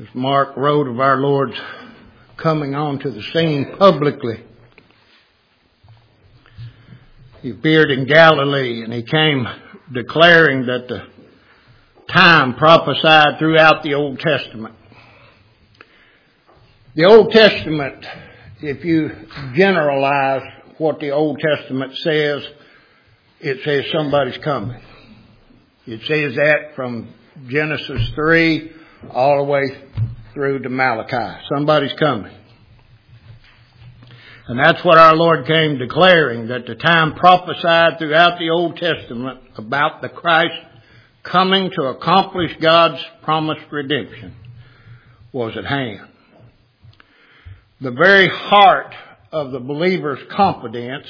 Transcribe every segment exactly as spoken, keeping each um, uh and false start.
as Mark wrote of our Lord's coming onto the scene publicly. He appeared in Galilee and he came declaring that the time prophesied throughout the Old Testament. The Old Testament, if you generalize what the Old Testament says, it says somebody's coming. It says that from Genesis three all the way through to Malachi. Somebody's coming. And that's what our Lord came declaring, that the time prophesied throughout the Old Testament about the Christ coming to accomplish God's promised redemption was at hand. The very heart of the believer's confidence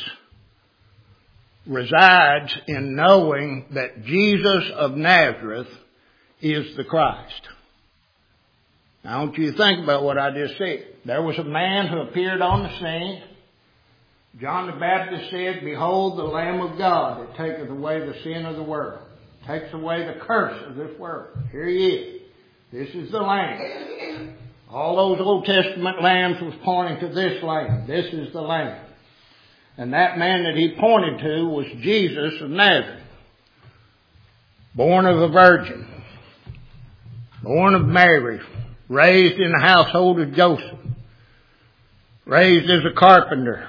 resides in knowing that Jesus of Nazareth is the Christ. Now, I want you to think about what I just said. There was a man who appeared on the scene. John the Baptist said, "Behold the Lamb of God that taketh away the sin of the world, takes away the curse of this world." Here he is. This is the Lamb. All those Old Testament lambs was pointing to this Lamb. This is the Lamb. And that man that he pointed to was Jesus of Nazareth, born of a virgin, born of Mary, raised in the household of Joseph, raised as a carpenter.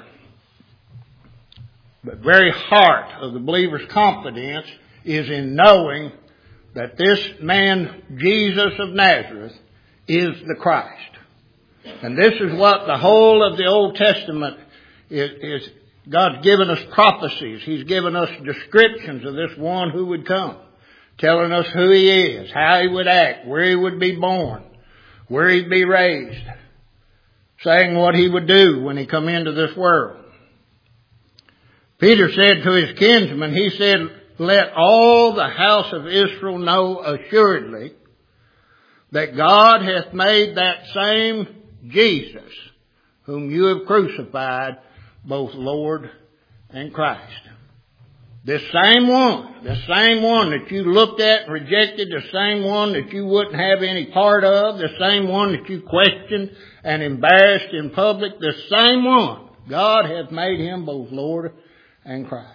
The very heart of the believer's confidence is in knowing that this man, Jesus of Nazareth, is the Christ. And this is what the whole of the Old Testament is, is. God's given us prophecies. He's given us descriptions of this one who would come, telling us who he is, how he would act, where he would be born, where he'd be raised, saying what he would do when he come into this world. Peter said to his kinsmen, he said, "Let all the house of Israel know assuredly that God hath made that same Jesus, whom you have crucified, both Lord and Christ." This same one, the same one that you looked at and rejected, the same one that you wouldn't have any part of, the same one that you questioned and embarrassed in public, the same one, God hath made him both Lord and Christ.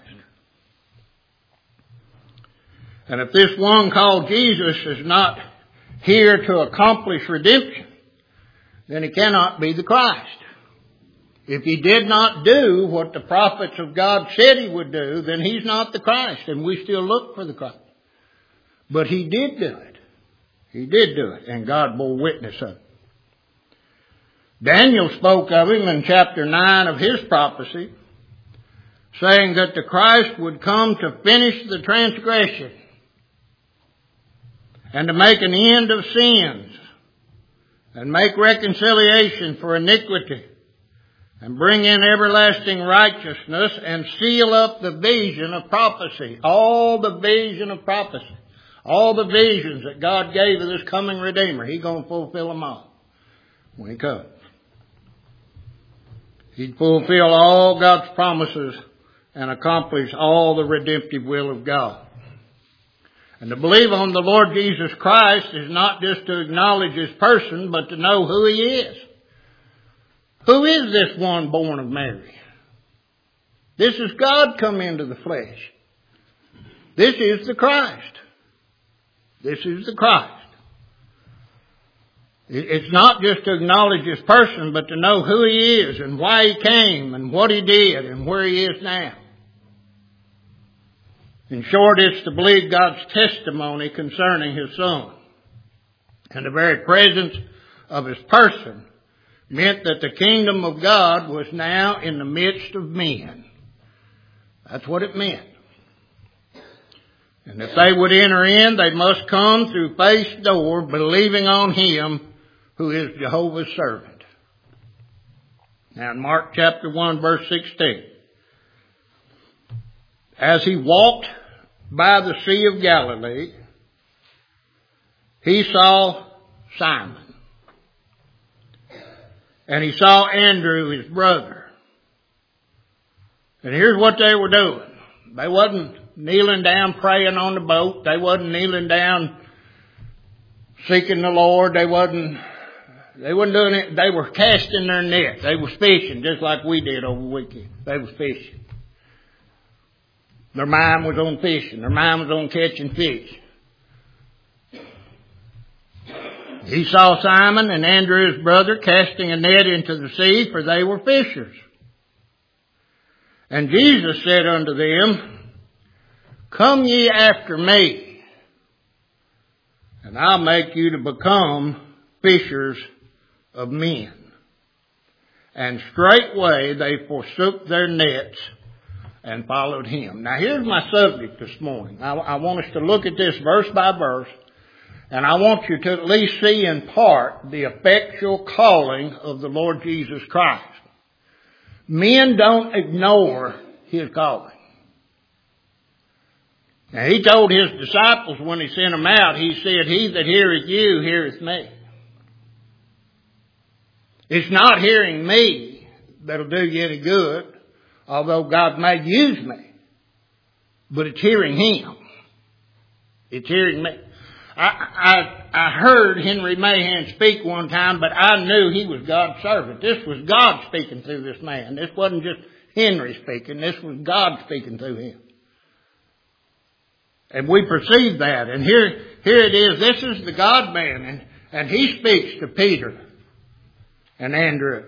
And if this one called Jesus is not here to accomplish redemption, then he cannot be the Christ. If he did not do what the prophets of God said he would do, then he's not the Christ, and we still look for the Christ. But he did do it. He did do it, and God bore witness of it. Daniel spoke of him in chapter nine of his prophecy, saying that the Christ would come to finish the transgression and to make an end of sins and make reconciliation for iniquity and bring in everlasting righteousness and seal up the vision of prophecy. All the vision of prophecy. All the visions that God gave of this coming Redeemer. He's going to fulfill them all when he comes. He'd fulfill all God's promises and accomplish all the redemptive will of God. And to believe on the Lord Jesus Christ is not just to acknowledge his person, but to know who he is. Who is this one born of Mary? This is God come into the flesh. This is the Christ. This is the Christ. It's not just to acknowledge his person, but to know who he is and why he came and what he did and where he is now. In short, it's to believe God's testimony concerning his Son. And the very presence of his person meant that the kingdom of God was now in the midst of men. That's what it meant. And if they would enter in, they must come through faith's door, believing on him who is Jehovah's servant. Now in Mark chapter one, verse sixteen. As he walked by the Sea of Galilee, he saw Simon. And he saw Andrew, his brother. And here's what they were doing. They wasn't kneeling down praying on the boat. They wasn't kneeling down seeking the Lord. They wasn't They wasn't doing it. They were casting their net. They was fishing just like we did over the weekend. They was fishing. Their mind was on fishing. Their mind was on catching fish. He saw Simon and Andrew his brother casting a net into the sea, for they were fishers. And Jesus said unto them, Come ye after me, and I'll make you to become fishers of men. And straightway they forsook their nets and followed him. Now here's my subject this morning. I, I want us to look at this verse by verse, and I want you to at least see in part the effectual calling of the Lord Jesus Christ. Men don't ignore his calling. Now he told his disciples when he sent them out, he said, He that heareth you heareth me. It's not hearing me that'll do you any good, although God may use me. But it's hearing him. It's hearing me. I, I, I heard Henry Mahan speak one time, but I knew he was God's servant. This was God speaking through this man. This wasn't just Henry speaking. This was God speaking through him. And we perceive that. And here, here it is. This is the God man. And, and he speaks to Peter and Andrew.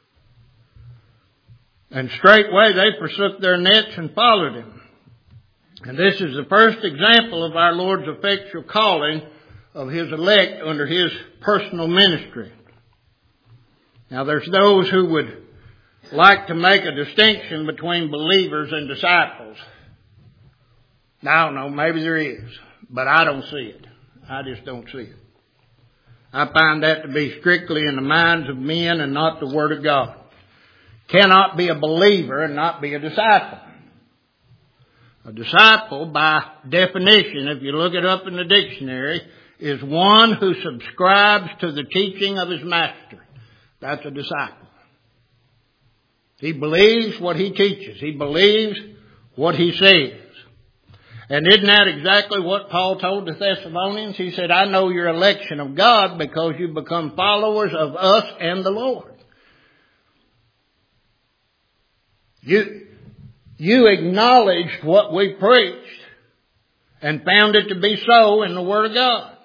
And straightway they forsook their nets and followed him. And this is the first example of our Lord's effectual calling of his elect under his personal ministry. Now there's those who would like to make a distinction between believers and disciples. Now, I don't know, maybe there is, but I don't see it. I just don't see it. I find that to be strictly in the minds of men and not the Word of God. Cannot be a believer and not be a disciple. A disciple, by definition, if you look it up in the dictionary, is one who subscribes to the teaching of his master. That's a disciple. He believes what he teaches. He believes what he says. And isn't that exactly what Paul told the Thessalonians? He said, I know your election of God because you become followers of us and the Lord. You... You acknowledged what we preached and found it to be so in the Word of God.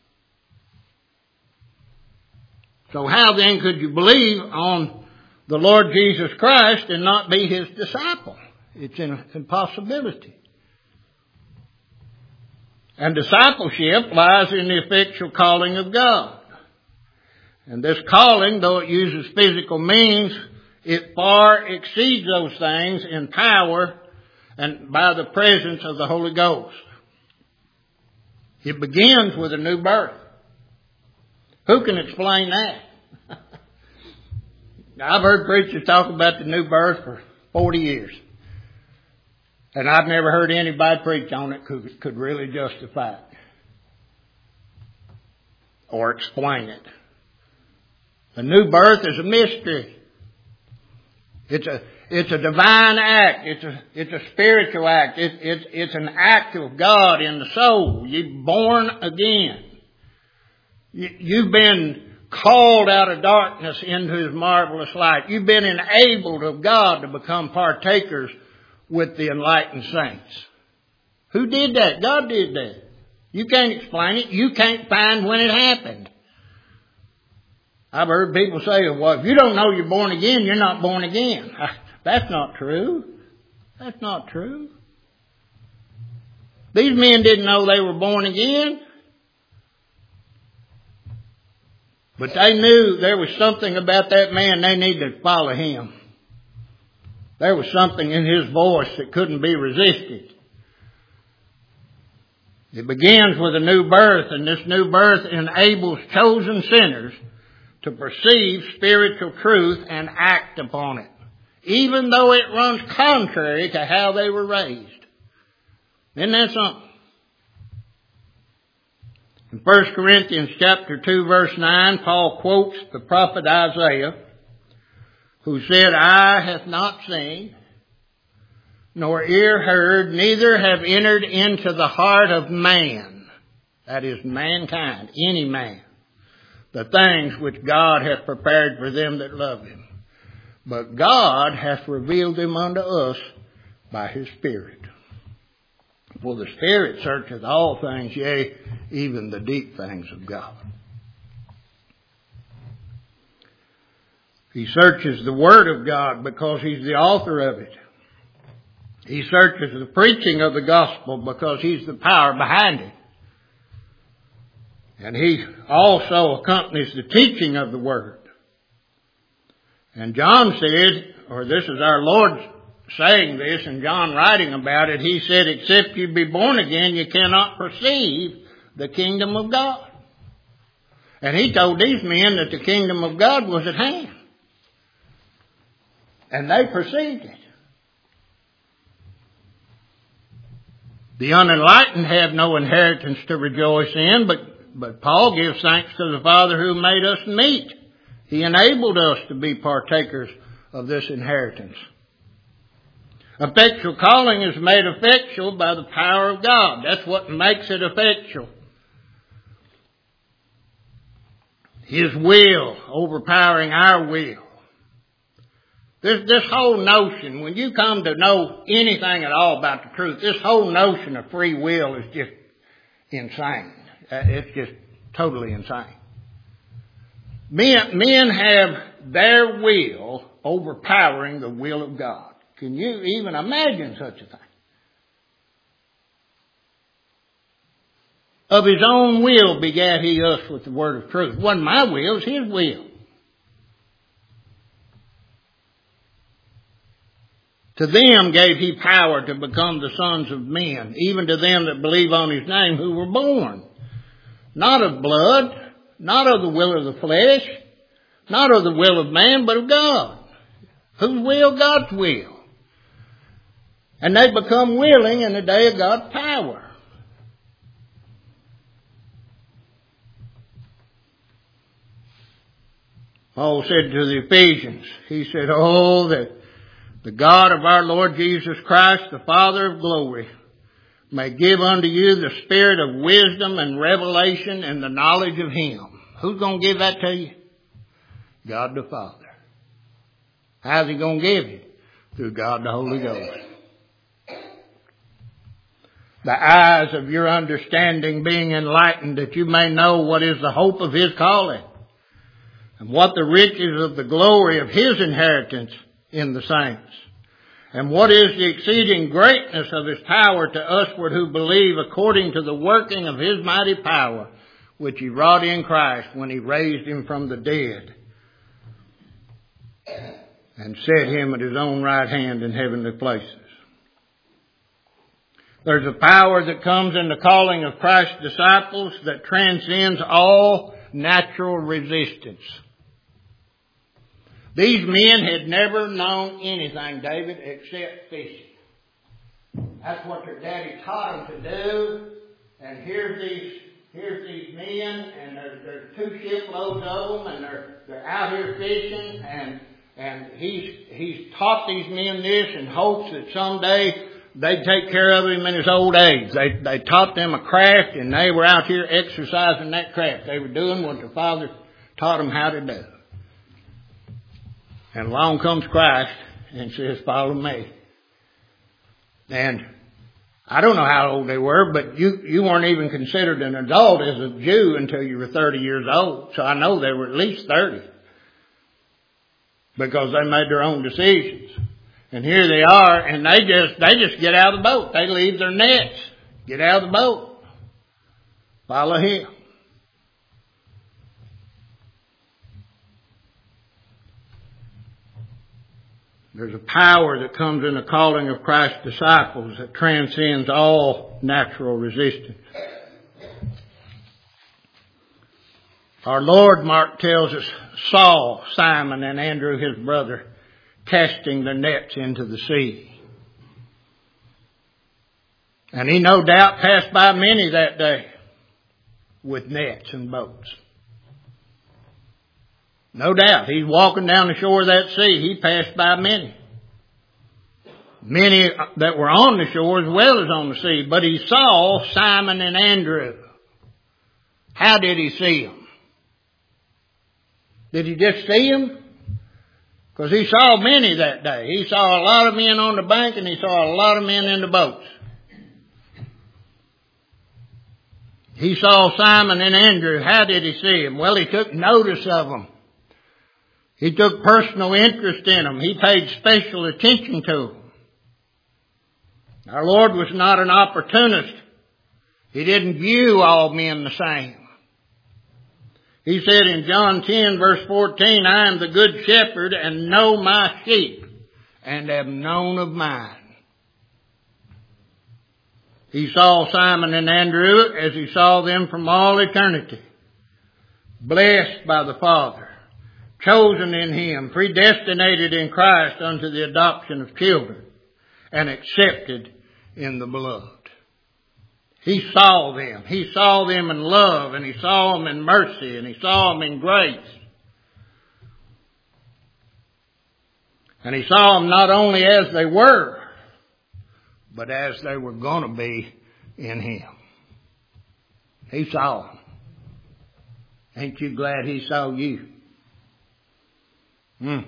So how then could you believe on the Lord Jesus Christ and not be his disciple? It's an impossibility. And discipleship lies in the effectual calling of God. And this calling, though it uses physical means, it far exceeds those things in power and by the presence of the Holy Ghost. It begins with a new birth. Who can explain that? I've heard preachers talk about the new birth for forty years. And I've never heard anybody preach on it who could really justify it or explain it. The new birth is a mystery. It's a, it's a divine act. It's a, it's a spiritual act. It, it's, it's an act of God in the soul. You're born again. You, you've been called out of darkness into his marvelous light. You've been enabled of God to become partakers with the enlightened saints. Who did that? God did that. You can't explain it. You can't find when it happened. I've heard people say, well, if you don't know you're born again, you're not born again. That's not true. That's not true. These men didn't know they were born again. But they knew there was something about that man they needed to follow him. There was something in his voice that couldn't be resisted. It begins with a new birth, and this new birth enables chosen sinners to perceive spiritual truth and act upon it, even though it runs contrary to how they were raised. Isn't that something? In First Corinthians chapter two, verse nine, Paul quotes the prophet Isaiah, who said, Eye hath not seen, nor ear heard, neither have entered into the heart of man, that is mankind, any man, the things which God hath prepared for them that love him. But God hath revealed them unto us by his Spirit. For the Spirit searcheth all things, yea, even the deep things of God. He searches the Word of God because he's the author of it. He searches the preaching of the gospel because he's the power behind it. And he also accompanies the teaching of the Word. And John said, or this is our Lord saying this, and John writing about it, he said, except you be born again, you cannot perceive the kingdom of God. And he told these men that the kingdom of God was at hand. And they perceived it. The unenlightened have no inheritance to rejoice in, but, but Paul gives thanks to the Father who made us meet. He enabled us to be partakers of this inheritance. Effectual calling is made effectual by the power of God. That's what makes it effectual. His will overpowering our will. This, this whole notion, when you come to know anything at all about the truth, this whole notion of free will is just insane. It's just totally insane. Men, men have their will overpowering the will of God. Can you even imagine such a thing? Of his own will begat he us with the word of truth. It wasn't my will, it was his will. To them gave he power to become the sons of men, even to them that believe on his name, who were born, not of blood, not of the will of the flesh, not of the will of man, but of God. Whose will? God's will. And they become willing in the day of God's power. Paul said to the Ephesians, he said, oh, that the God of our Lord Jesus Christ, the Father of glory, may give unto you the spirit of wisdom and revelation and the knowledge of him. Who's going to give that to you? God the Father. How's he going to give you? Through God the Holy Ghost. The eyes of your understanding being enlightened, that you may know what is the hope of his calling, and what the riches of the glory of his inheritance in the saints, and what is the exceeding greatness of his power to usward who believe, according to the working of his mighty power, which he wrought in Christ when he raised him from the dead and set him at his own right hand in heavenly places. There's a power that comes in the calling of Christ's disciples that transcends all natural resistance. These men had never known anything, David, except fishing. That's what their daddy taught them to do. And here's these, here's these men, and there's, there's two shiploads of them, and they're, they're out here fishing, and, and he's, he's taught these men this in hopes that someday they'd take care of him in his old age. They, they taught them a craft, and they were out here exercising that craft. They were doing what their father taught them how to do. And along comes Christ and says, follow me. And I don't know how old they were, but you, you weren't even considered an adult as a Jew until you were thirty years old. So I know they were at least thirty. Because they made their own decisions. And here they are, and they just, they just get out of the boat. They leave their nets. Get out of the boat. Follow him. There's a power that comes in the calling of Christ's disciples that transcends all natural resistance. Our Lord, Mark tells us, saw Simon and Andrew, his brother, casting their nets into the sea. And he no doubt passed by many that day with nets and boats. No doubt. He's walking down the shore of that sea. He passed by many. Many that were on the shore as well as on the sea. But he saw Simon and Andrew. How did he see them? Did he just see them? Because he saw many that day. He saw a lot of men on the bank and he saw a lot of men in the boats. He saw Simon and Andrew. How did he see them? Well, he took notice of them. He took personal interest in them. He paid special attention to them. Our Lord was not an opportunist. He didn't view all men the same. He said in John ten verse fourteen, I am the good shepherd and know my sheep and am known of mine. He saw Simon and Andrew as he saw them from all eternity. Blessed by the Father, chosen in Him, predestinated in Christ unto the adoption of children, and accepted in the beloved. He saw them. He saw them in love, and He saw them in mercy, and He saw them in grace. And He saw them not only as they were, but as they were going to be in Him. He saw them. Ain't you glad He saw you? Hmm.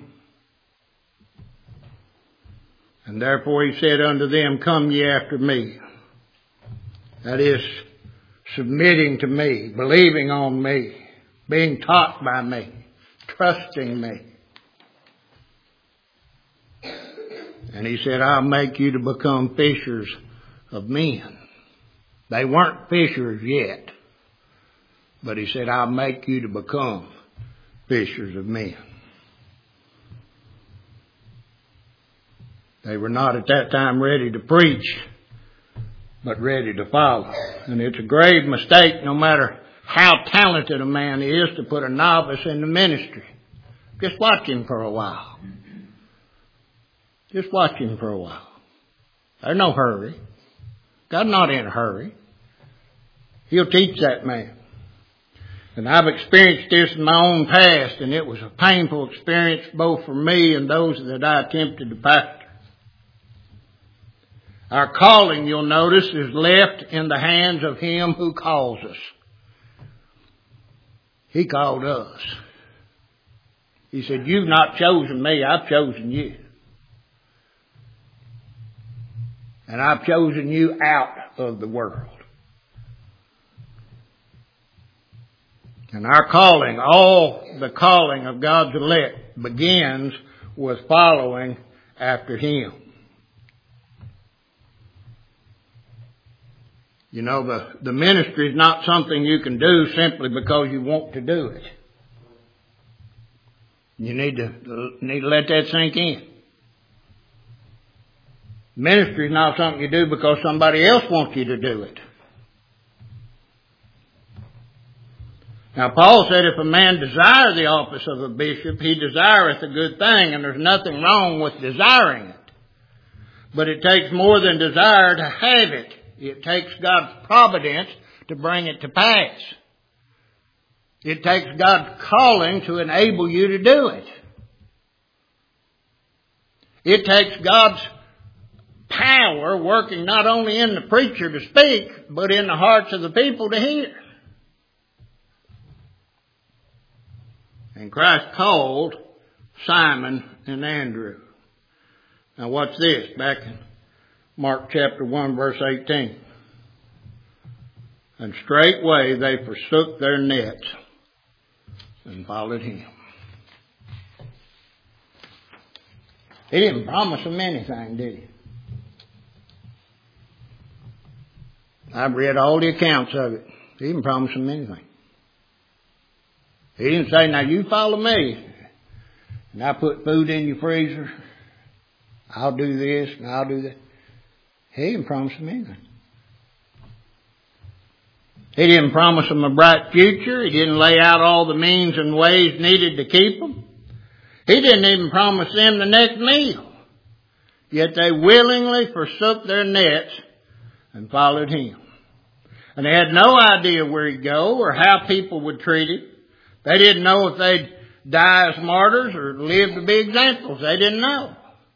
And therefore He said unto them, come ye after me. That is, submitting to me, believing on me, being taught by me, trusting me. And He said, I'll make you to become fishers of men. They weren't fishers yet. But He said, I'll make you to become fishers of men. They were not at that time ready to preach, but ready to follow. And it's a grave mistake, no matter how talented a man is, to put a novice in the ministry. Just watch him for a while. Just watch him for a while. There's no hurry. God's not in a hurry. He'll teach that man. And I've experienced this in my own past, and it was a painful experience both for me and those that I attempted to pastor. Our calling, you'll notice, is left in the hands of Him who calls us. He called us. He said, you've not chosen me, I've chosen you. And I've chosen you out of the world. And our calling, all the calling of God's elect, begins with following after Him. You know, the, the ministry is not something you can do simply because you want to do it. You need to, need to let that sink in. Ministry is not something you do because somebody else wants you to do it. Now, Paul said if a man desire the office of a bishop, he desireth a good thing, and there's nothing wrong with desiring it. But it takes more than desire to have it. It takes God's providence to bring it to pass. It takes God's calling to enable you to do it. It takes God's power working not only in the preacher to speak, but in the hearts of the people to hear. And Christ called Simon and Andrew. Now watch this, back in Mark chapter one verse eighteen. And straightway they forsook their nets and followed Him. He didn't promise them anything, did He? I've read all the accounts of it. He didn't promise them anything. He didn't say, now you follow me, and I put food in your freezer. I'll do this and I'll do that. He didn't promise them anything. He didn't promise them a bright future. He didn't lay out all the means and ways needed to keep them. He didn't even promise them the next meal. Yet they willingly forsook their nets and followed Him. And they had no idea where He'd go or how people would treat Him. They didn't know if they'd die as martyrs or live to be examples. They didn't know.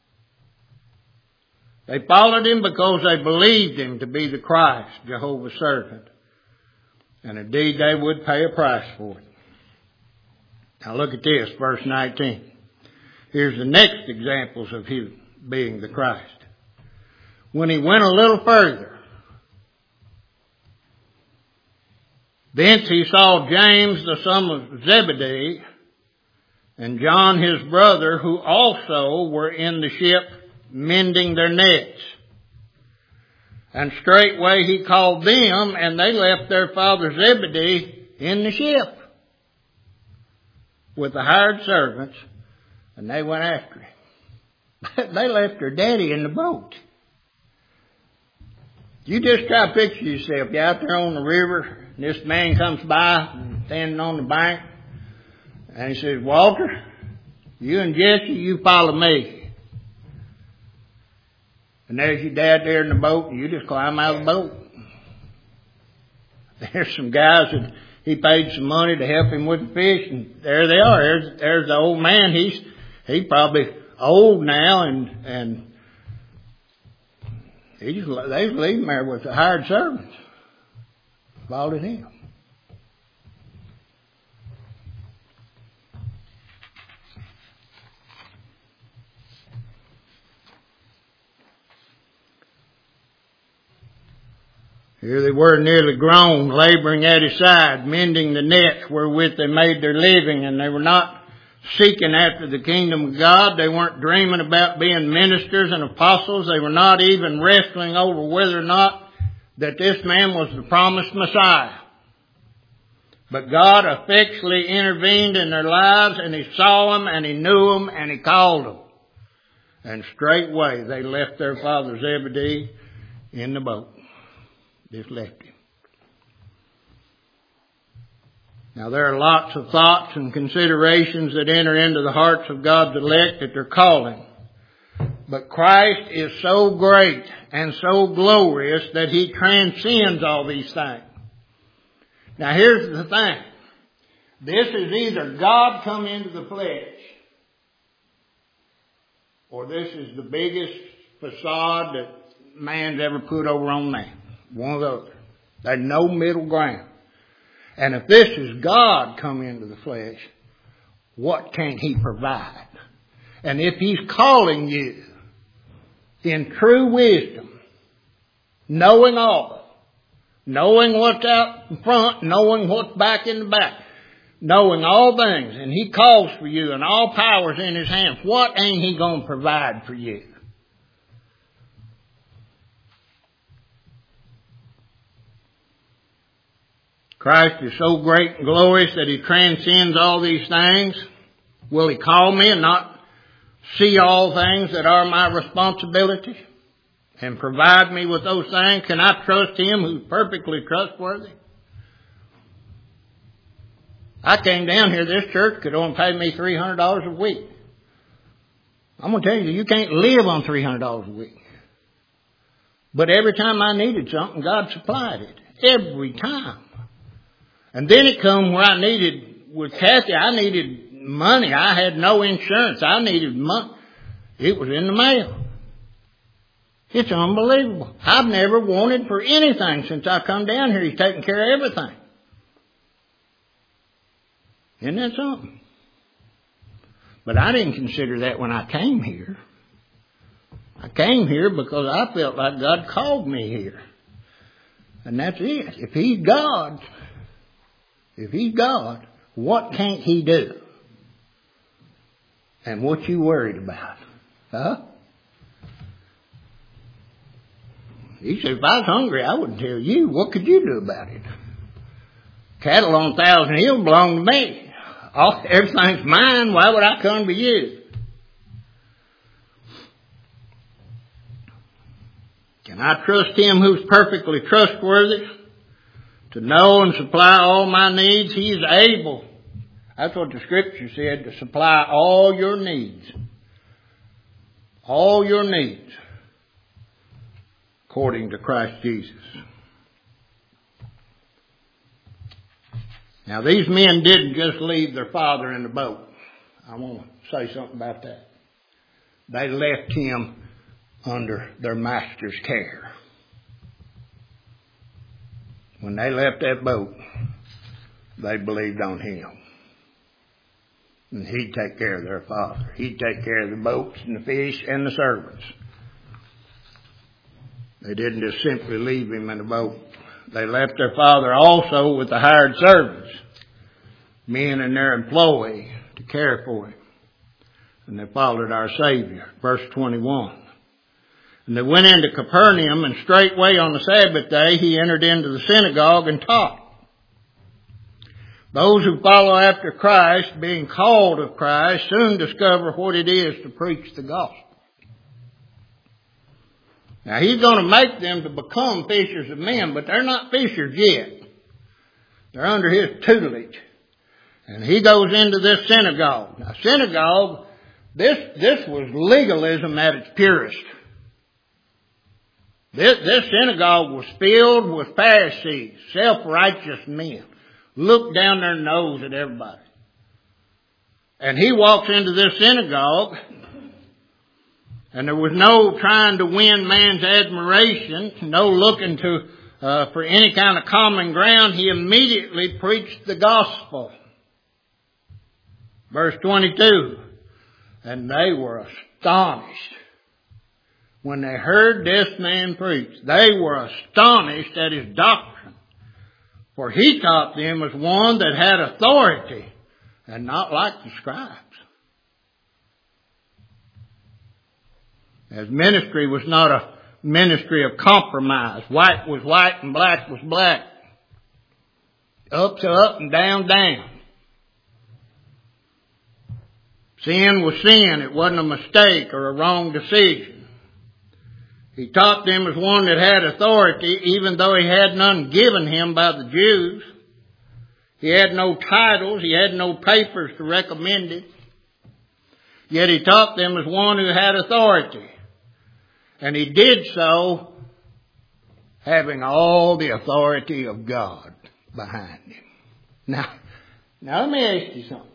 They followed Him because they believed Him to be the Christ, Jehovah's servant. And indeed they would pay a price for it. Now look at this, verse nineteen. Here's the next examples of him being the Christ. When he went a little further, thence he saw James the son of Zebedee and John his brother, who also were in the ship mending their nets. And straightway he called them, and they left their father Zebedee in the ship with the hired servants, and they went after him. They left their daddy in the boat. You just try to picture yourself. You're out there on the river, and this man comes by, standing on the bank, and he says, Walter, you and Jesse, you follow me. And there's your dad there in the boat, and you just climb out of the boat. There's some guys that he paid some money to help him with the fish, and there they are. There's, there's the old man. He's he's probably old now, and and he just they was leaving there with the hired servants. Followed him. Here they were nearly grown, laboring at his side, mending the nets wherewith they made their living, and they were not seeking after the kingdom of God. They weren't dreaming about being ministers and apostles. They were not even wrestling over whether or not that this man was the promised Messiah. But God effectually intervened in their lives, and he saw them, and he knew them, and he called them. And straightway they left their father Zebedee in the boat. Just left him. Now there are lots of thoughts and considerations that enter into the hearts of God's elect at their calling. But Christ is so great and so glorious that he transcends all these things. Now here's the thing. This is either God come into the flesh, or this is the biggest facade that man's ever put over on man. One or the other. There's no middle ground. And if this is God come into the flesh, what can he provide? And if he's calling you in true wisdom, knowing all, knowing what's out in front, knowing what's back in the back, knowing all things, and he calls for you and all power's in his hands, what ain't he going to provide for you? Christ is so great and glorious that he transcends all these things. Will he call me and not see all things that are my responsibility and provide me with those things? Can I trust him who's perfectly trustworthy? I came down here, this church could only pay me three hundred dollars a week. I'm going to tell you, you can't live on three hundred dollars a week. But every time I needed something, God supplied it. Every time. And then it come where I needed, with Kathy, I needed money. I had no insurance. I needed money. It was in the mail. It's unbelievable. I've never wanted for anything since I come down here. He's taking care of everything. Isn't that something? But I didn't consider that when I came here. I came here because I felt like God called me here. And that's it. If he's God... If he's God, what can't he do? And what you worried about? Huh? He said, if I was hungry, I wouldn't tell you. What could you do about it? Cattle on Thousand Hills belong to me. All, everything's mine. Why would I come to you? Can I trust him who's perfectly trustworthy to know and supply all my needs? He is able. That's what the scripture said, to supply all your needs. All your needs. According to Christ Jesus. Now these men didn't just leave their father in the boat. I want to say something about that. They left him under their master's care. When they left that boat, they believed on him. And he'd take care of their father. He'd take care of the boats and the fish and the servants. They didn't just simply leave him in the boat. They left their father also with the hired servants, men and their employee, to care for him. And they followed our Savior. Verse twenty-one. And they went into Capernaum, and straightway on the Sabbath day he entered into the synagogue and taught. Those who follow after Christ, being called of Christ, soon discover what it is to preach the gospel. Now, he's going to make them to become fishers of men, but they're not fishers yet. They're under his tutelage. And he goes into this synagogue. Now, synagogue, this, this was legalism at its purest. This, this synagogue was filled with Pharisees, self-righteous men. Looked down their nose at everybody. And he walks into this synagogue, and there was no trying to win man's admiration, no looking to uh, for any kind of common ground. He immediately preached the gospel. Verse twenty-two, and they were astonished when they heard this man preach. They were astonished at his doctrine, for he taught them as one that had authority, and not like the scribes. As ministry was not a ministry of compromise. White was white and black was black. Up's up and down, down. Sin was sin. It wasn't a mistake or a wrong decision. He taught them as one that had authority, even though he had none given him by the Jews. He had no titles. He had no papers to recommend it. Yet he taught them as one who had authority. And he did so having all the authority of God behind him. Now, now let me ask you something.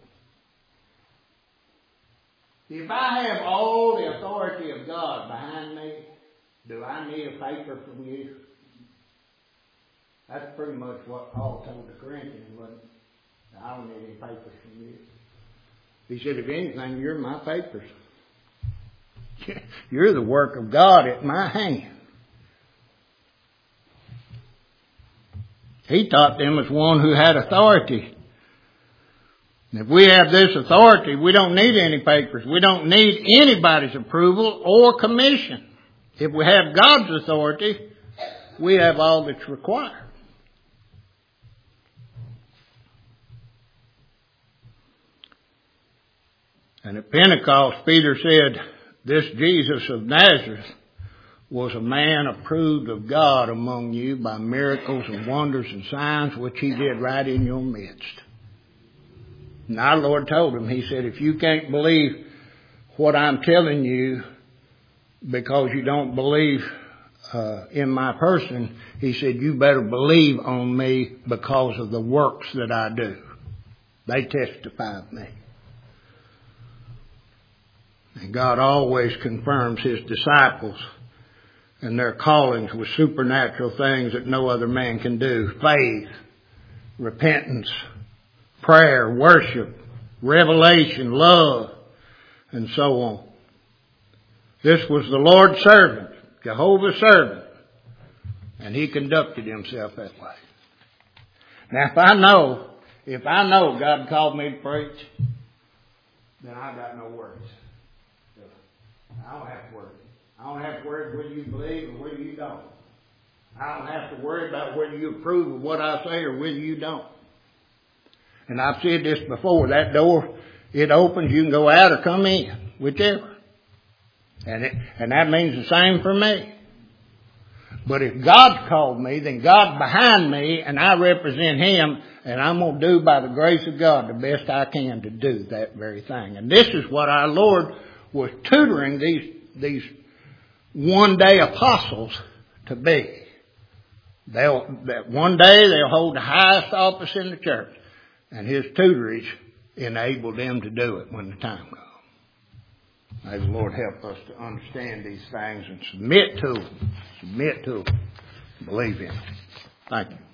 If I have all the authority of God behind me, do I need a paper from you? That's pretty much what Paul told the Corinthians, wasn't it? I don't need any papers from you. He said, if anything, you're my papers. You're the work of God at my hand. He taught them as one who had authority. And if we have this authority, we don't need any papers. We don't need anybody's approval or commission. If we have God's authority, we have all that's required. And at Pentecost, Peter said, this Jesus of Nazareth was a man approved of God among you by miracles and wonders and signs which he did right in your midst. And our Lord told him, he said, if you can't believe what I'm telling you because you don't believe uh, in my person, he said, you better believe on me because of the works that I do. They testify of me. And God always confirms his disciples and their callings with supernatural things that no other man can do. Faith, repentance, prayer, worship, revelation, love, and so on. This was the Lord's servant, Jehovah's servant, and he conducted himself that way. Now if I know, if I know God called me to preach, then I got no worries. I don't have to worry. I don't have to worry whether you believe or whether you don't. I don't have to worry about whether you approve of what I say or whether you don't. And I've said this before, that door, it opens, you can go out or come in, whichever. And it, and that means the same for me. But if God's called me, then God's behind me and I represent him, and I'm going to do by the grace of God the best I can to do that very thing. And this is what our Lord was tutoring these, these one day apostles to be. They'll, that one day they'll hold the highest office in the church. And his tutorage enabled them to do it when the time comes. May the Lord help us to understand these things and submit to them. Submit to them. Believe in them. Thank you.